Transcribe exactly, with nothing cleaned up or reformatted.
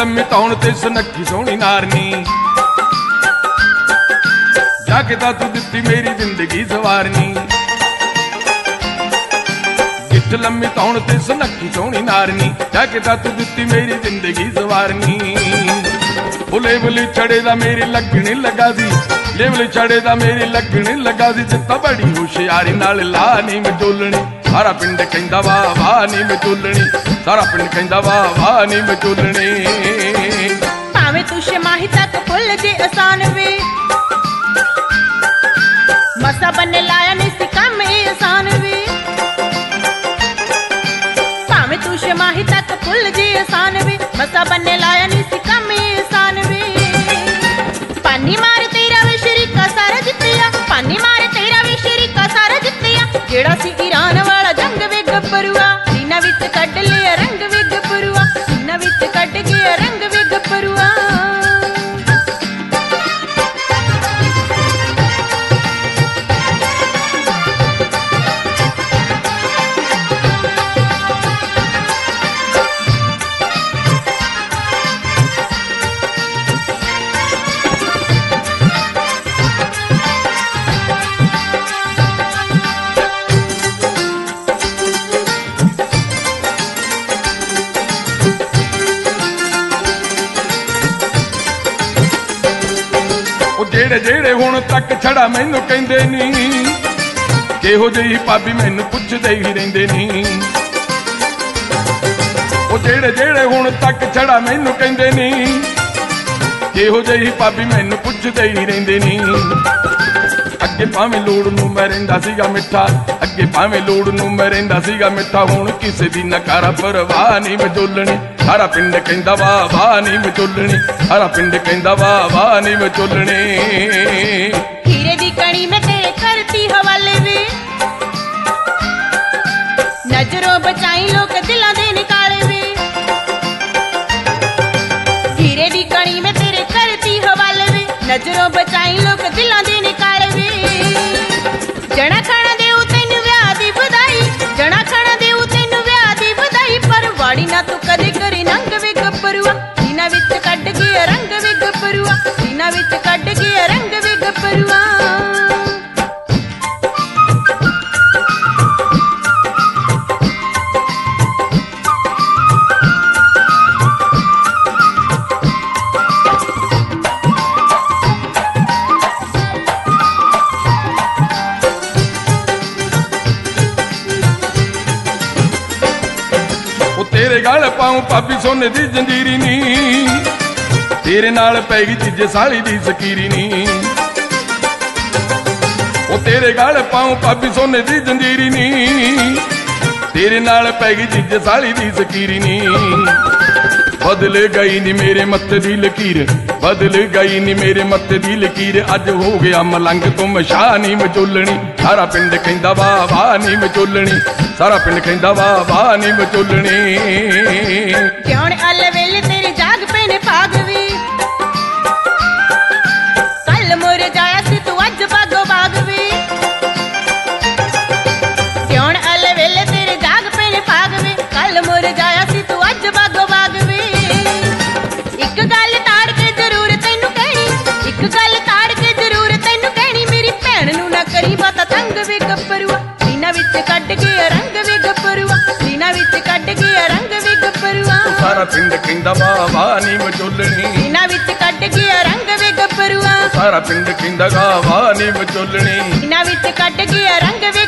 लम्मी तौण ते सुनक्खी सोहनी नारनी जाके ता तू दित्ती मेरी जिंदगी सवारनी गिट्ठ लम्मी तौण ते सुनक्खी सोहनी नारनी जाके ता तू दित्ती मेरी जिंदगी सवारनी बुले बुले छड़े दा मेरी लगने लगा सी लेवल छड़े दा मेरी लगने लगा सी जित्ता बड़ी होशियारी नाल ला नी मचोलनी सारा पिंड कहंदा वाह वाह नी मचोलनी सारा पिंड कहंदा वाह वाह नी मचोलनी भावें तू छमाही तक फुल जे आसान वे मसा बन्ने लाया नहीं सी काम ए आसान वे भावें तू छमाही तक फुल जे आसान वे मसा बन्ने लाया नहीं सी काम ए आसान वे पानी मार तेरा वे शरीका सारा जित्तिया पानी मार तेरा वे शरीका सारा जित्तिया जेड़ा सी ईरान वाला जंग वे गब्बरुआ सीना विच कढ लिया रंग वे गब्बरुआ सीना विच कढ गया रंग वे गब्बरुआ जेड़े जेड़े हुण तक छड़ा मैनू कहंदे नी किहो जी भाभी मैनू पुछदे ही रहिंदे नी ओ जेड़े जेड़े हुण तक छड़ा मैनू कहंदे नी किहो जी भाभी मैनू पुछदे ही रहिंदे नी अगे भावें लोड़ नूं मैं रहिंदा सीगा मिठा अगे भावें लोड़ नूं मैं रहिंदा सीगा मिठा हुण किसे दी नकारा परवाह नहीं मचोलनी सारा पिंड कहंदा वाह वाह नहीं मचोलनी सारा पिंड कहंदा वाह वाह नहीं मचोलनी हीरे दी कणी में तेरे करती हवाले वे नजरों बचाई लोग दिलां दे निकाले वे हीरे दी कणी में तेरे करती हवाले वे नजरों बचाई लोग दिलां दे निकाले वे जणा खाना देऊ तैनू विआह दी बधाई जणा खाना देऊ तैनू विआह दी बधाई पर वाड़ी ना तू कदे करी नंग वे गब्बरुआ सीना विच कढ गया रंग वे गब्बरुआ सीना विच कढ गया रंग वे गब्बरुआ तेरे गल पाऊं भाभी सोने दी जंजीरी नी तेरे नाल पैगी चीजे साली दी सकीरी नी ओ तेरे गल पाऊं भाभी सोने दी जंजीरी नी तेरे नाल पैगी चीजे साली दी सकीरी नी बदल गई नी मेरे मत्थे दी लकीर बदल गई नी मेरे मत्थे दी लकीर अज हो गया मलंग तो मशाह नी मचोलनी सारा पिंड कहंदा वाह वाह नी मचोलनी सारा पिंड कहंदा वाह वाह नी मचोलनी क्यों अल वेले तेरे जाग पेने पागवी कल मुर जाया सी तू अज बागो बागवी क्यों अल वेले तेरे जाग पेने पागवी कल मुर जाया सी तू अज बागो बागवी एक गल ताड़ के जरूर तैनू कहनी एक गल ताड़ के जरूर तैनू कहनी मेरी भैन नू ना करी बात तंग वे गब्बरुआ सीना विच कढ गया रंग वे गब्बरुआ सीना विच कढ गया रंग वे गब्बरुआ सारा पिंड कहंदा वाह वाह नी मचोलनी सीना विच कढ गया रंग वे गब्बरुआ सारा पिंड कहंदा वाह वाह नी मचोलनी सीना विच कढ गया रंग वे